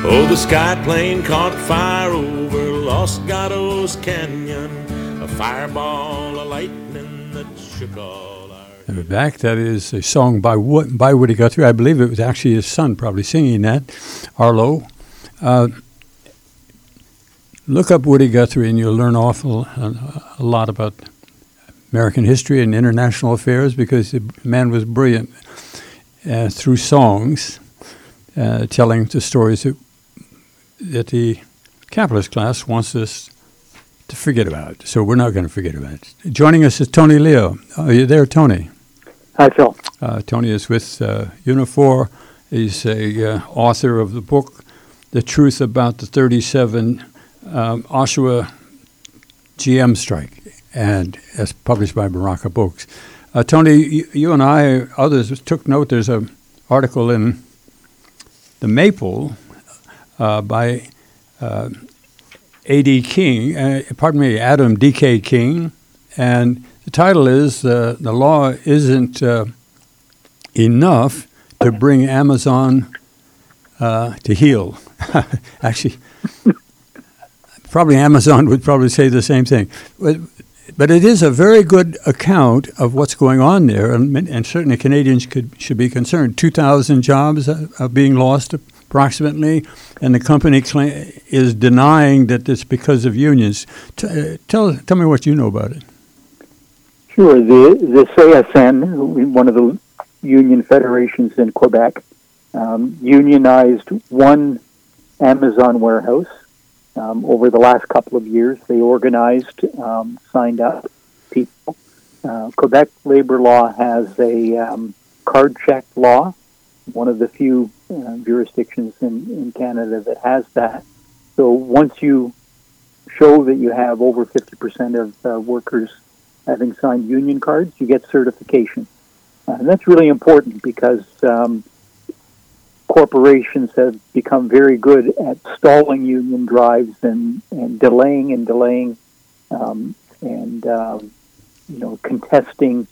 Oh, the sky plane caught fire over Los Gatos Canyon, a fireball of lightning that shook all our... And we're back. That is a song by Woody Guthrie. I believe it was actually his son probably singing that, Arlo. Look up Woody Guthrie and you'll learn a lot about American history and international affairs, because the man was brilliant through songs, telling the stories that the capitalist class wants us to forget about. So we're not going to forget about it. Joining us is Tony Leo. Are you there, Tony? Hi, Phil. Tony is with Unifor. He's a author of the book, The Truth About the 37 Oshawa GM Strike, and it's published by Baraka Books. Tony, you and I, others, took note. There's an article in The Maple by A.D. King, Adam D.K. King, and the title is The Law Isn't Enough to Bring Amazon to Heel. Actually, probably Amazon would probably say the same thing. But it is a very good account of what's going on there, and certainly Canadians should be concerned. 2,000 jobs are being lost approximately, and the company is denying that it's because of unions. Tell me what you know about it. Sure. The CSN, one of the union federations in Quebec, unionized one Amazon warehouse. Over the last couple of years, they organized, signed up people. Quebec labor law has a card check law, one of the few jurisdictions in Canada that has that. So once you show that you have over 50% of workers having signed union cards, you get certification. And that's really important because corporations have become very good at stalling union drives and delaying contesting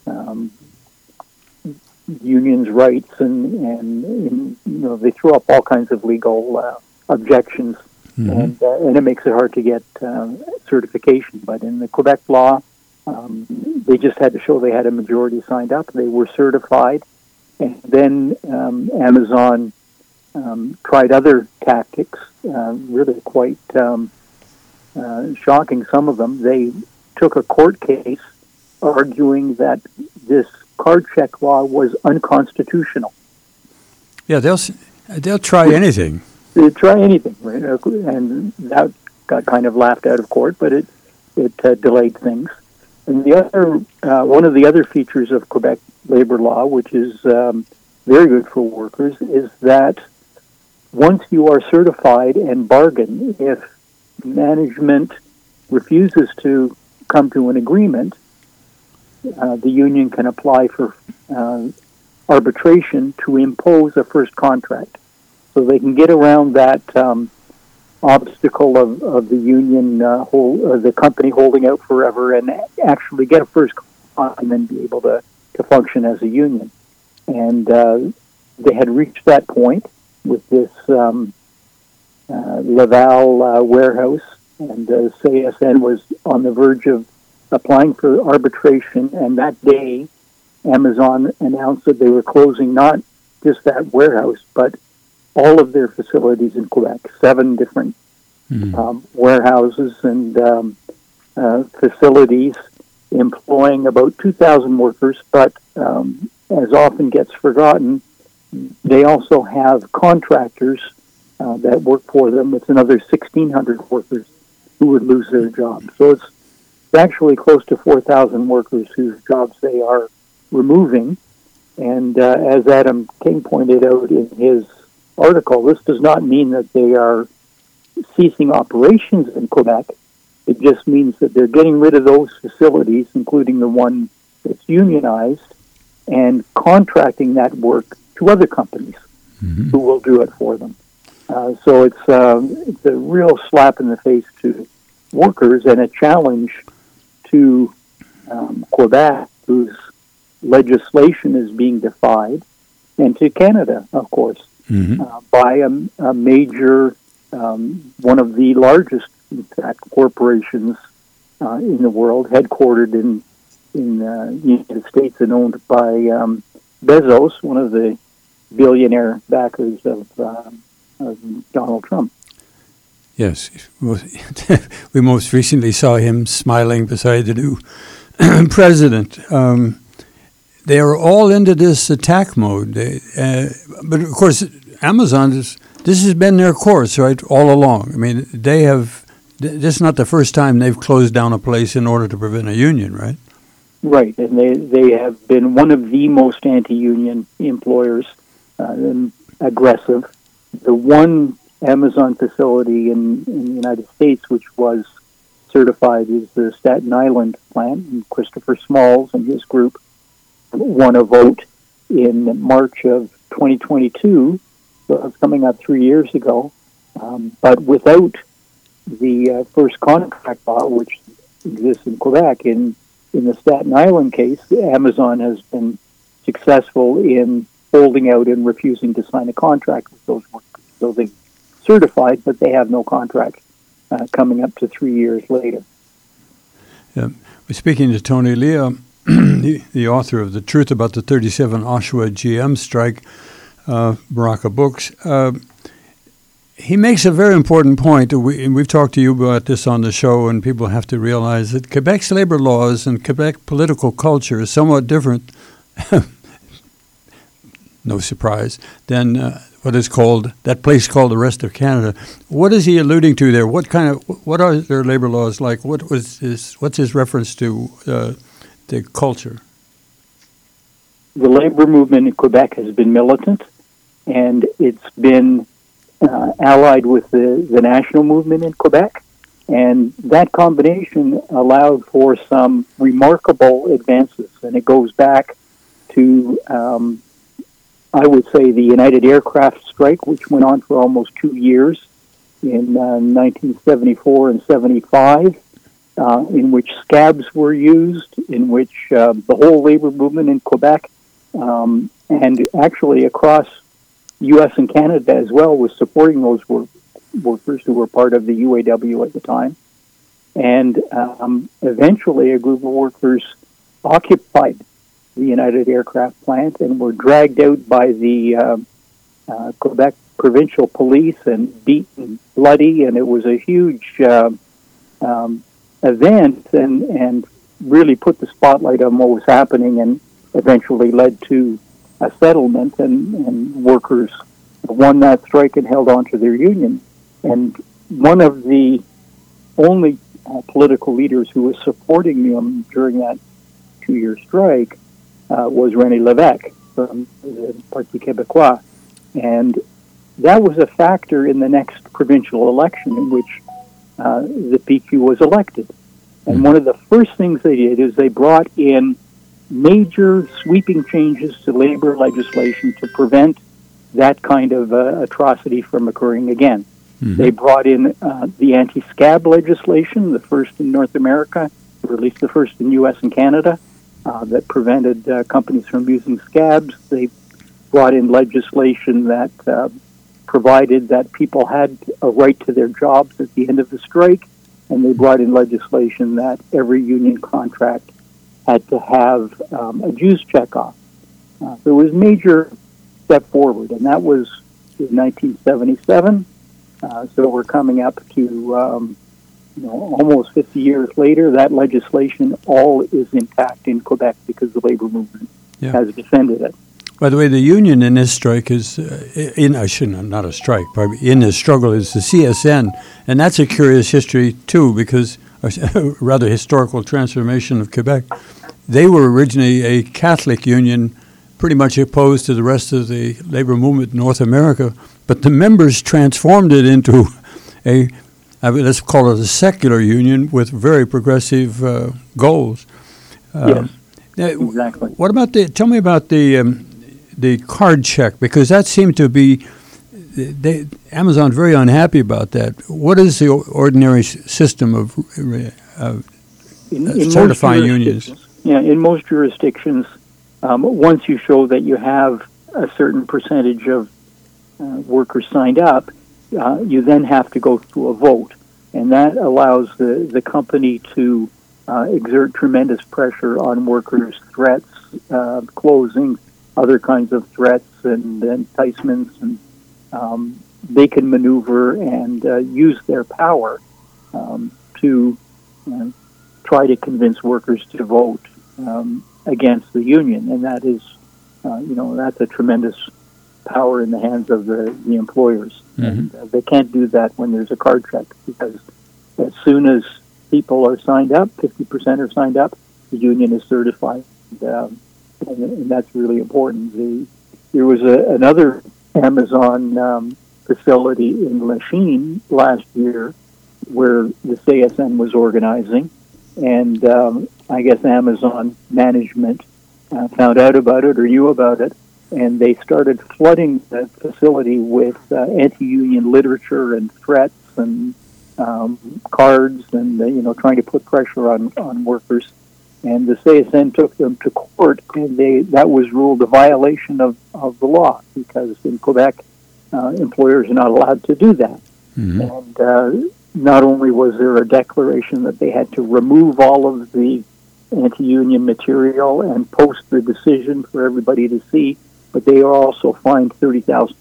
unions' rights and they throw up all kinds of legal objections, and it makes it hard to get certification. But in the Quebec law, they just had to show they had a majority signed up. They were certified. And then Amazon tried other tactics, really quite shocking, some of them. They took a court case arguing that this card check law was unconstitutional. Yeah, they'll try anything. They'll try anything, right? And that got kind of laughed out of court, but it delayed things. And the other one of the other features of Quebec labor law, which is very good for workers, is that once you are certified and bargain, if management refuses to come to an agreement, the union can apply for arbitration to impose a first contract. So they can get around that obstacle of the union, the company holding out forever, and actually get a first contract and then be able to function as a union. And they had reached that point with this Laval warehouse, and CSN was on the verge of applying for arbitration, and that day Amazon announced that they were closing not just that warehouse, but all of their facilities in Quebec, 7 different warehouses and facilities employing about 2,000 workers, but as often gets forgotten, they also have contractors that work for them. It's another 1,600 workers who would lose their jobs. So it's actually close to 4,000 workers whose jobs they are removing. And as Adam King pointed out in his article, this does not mean that they are ceasing operations in Quebec. It just means that they're getting rid of those facilities, including the one that's unionized, and contracting that work to other companies who will do it for them. So it's a real slap in the face to workers and a challenge to Quebec, whose legislation is being defied, and to Canada, of course. by a major, one of the largest, in fact, corporations in the world, headquartered in the United States and owned by Bezos, one of the billionaire backers of Donald Trump. Yes, we most recently saw him smiling beside the new president. They are all into this attack mode. But of course, Amazon, this has been their course, right, all along. I mean, this is not the first time they've closed down a place in order to prevent a union, right? Right, and they have been one of the most anti-union employers, and aggressive. The one Amazon facility in the United States which was certified is the Staten Island plant, and Christopher Smalls and his group won a vote in March of 2022, so it's coming up 3 years ago, but without the first contract law, which exists in Quebec. In the Staten Island case, Amazon has been successful in holding out and refusing to sign a contract with those workers. So they certified, but they have no contract coming up to 3 years later. We're speaking to Tony Lea, the author of The Truth About the 37 Oshawa GM Strike, Baraka Books. He makes a very important point, and we've talked to you about this on the show, and people have to realize that Quebec's labor laws and Quebec political culture is somewhat different, no surprise, than that place called the rest of Canada. What is he alluding to there? What are their labor laws like? What's his reference to the culture? The labor movement in Quebec has been militant, and it's been allied with the national movement in Quebec, and that combination allowed for some remarkable advances, and it goes back to, I would say, the United Aircraft strike, which went on for almost 2 years in 1974 and 75, in which scabs were used, in which the whole labor movement in Quebec, and actually across U.S. and Canada as well, was supporting those workers who were part of the UAW at the time. And eventually a group of workers occupied the United Aircraft plant and were dragged out by the Quebec provincial police and beaten bloody, and it was a huge event and really put the spotlight on what was happening, and eventually led to a settlement, and workers won that strike and held on to their union. And one of the only political leaders who was supporting them during that 2-year strike was René Lévesque from the Parti Québécois. And that was a factor in the next provincial election in which the PQ was elected. And one of the first things they did is they brought in major sweeping changes to labor legislation to prevent that kind of atrocity from occurring again. Mm-hmm. They brought in the anti-scab legislation, the first in North America, or at least the first in U.S. and Canada, that prevented companies from using scabs. They brought in legislation that provided that people had a right to their jobs at the end of the strike, and they brought in legislation that every union contract had to have a dues checkoff. So it was a major step forward, and that was in 1977. So we're coming up to almost 50 years later. That legislation all is intact in Quebec because the labor movement has defended it. By the way, the union in this strike is not a strike, probably in this struggle is the CSN, and that's a curious history too, because a rather historical transformation of Quebec. They were originally a Catholic union, pretty much opposed to the rest of the labor movement in North America, but the members transformed it into let's call it a secular union with very progressive goals. Yes, exactly. What about tell me about the card check, because that seemed to be, Amazon very unhappy about that. What is the ordinary system of certifying unions? Yeah, in most jurisdictions, once you show that you have a certain percentage of workers signed up, you then have to go through a vote. And that allows the company to exert tremendous pressure on workers, threats, closing, other kinds of threats and enticements, and they can maneuver and use their power to try to convince workers to vote against the union, and that is, that's a tremendous power in the hands of the employers. Mm-hmm. And they can't do that when there's a card check, because as soon as people are signed up, 50% are signed up, the union is certified, and that's really important. There was another Amazon facility in Lachine last year where the CSN was organizing, and I guess Amazon management found out about it or knew about it, and they started flooding the facility with anti-union literature and threats and cards, and trying to put pressure on workers. And the CSN took them to court, and that was ruled a violation of the law, because in Quebec, employers are not allowed to do that. Mm-hmm. And not only was there a declaration that they had to remove all of the anti-union material and post the decision for everybody to see, but they are also fined $30,000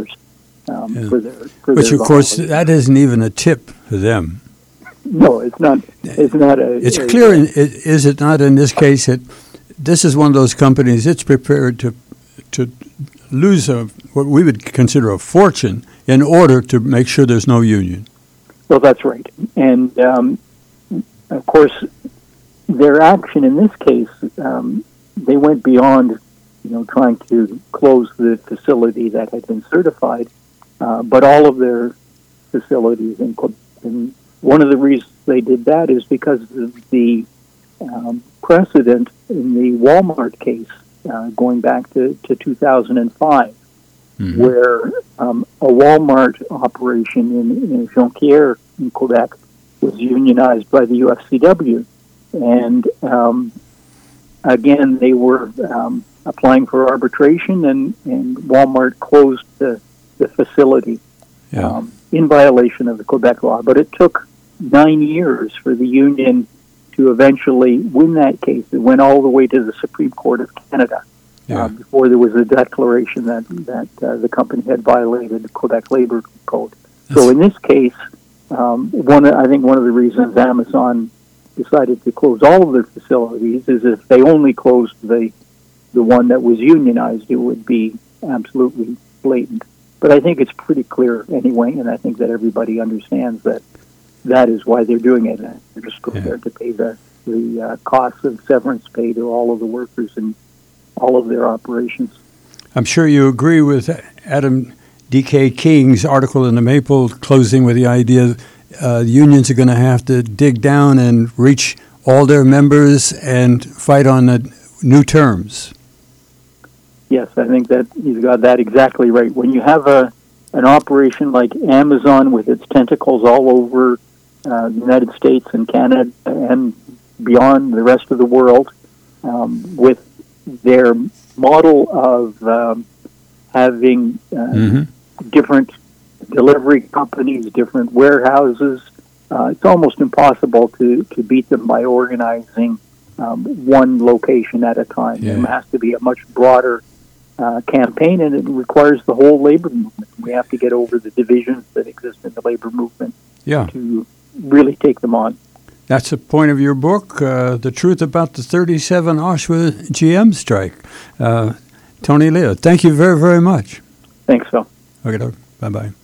for their. Which, of course, that isn't even a tip for them. No, it's not. It's not a. It's clear, is it not? In this case, that this is one of those companies. It's prepared to lose what we would consider a fortune in order to make sure there's no union. Well, that's right, and of course, their action in this case, they went beyond, trying to close the facility that had been certified, but all of their facilities in Quebec. And one of the reasons they did that is because of the precedent in the Walmart case going back to 2005, mm-hmm. where a Walmart operation in Jonquière in Quebec was unionized by the UFCW. And again, they were applying for arbitration, and Walmart closed the facility in violation of the Quebec law. But it took 9 years for the union to eventually win that case. It went all the way to the Supreme Court of Canada before there was a declaration that the company had violated the Quebec Labor Code. So in this case, I think one of the reasons Amazon decided to close all of their facilities is if they only closed the one that was unionized, it would be absolutely blatant. But I think it's pretty clear anyway, and I think that everybody understands that is why they're doing it. They're just prepared to pay the costs of severance pay to all of the workers in all of their operations. I'm sure you agree with Adam D.K. King's article in the Maple, closing with the idea unions are going to have to dig down and reach all their members and fight on new terms. Yes, I think that he's got that exactly right. When you have an operation like Amazon with its tentacles all over the United States and Canada and beyond the rest of the world, with their model of having different delivery companies, different warehouses, it's almost impossible to beat them by organizing one location at a time. Yeah. There has to be a much broader campaign, and it requires the whole labor movement. We have to get over the divisions that exist in the labor movement to really take them on. That's the point of your book, The Truth About the 37 Oshawa GM Strike. Tony Lea, thank you very, very much. Thanks, Phil. Okay, bye-bye.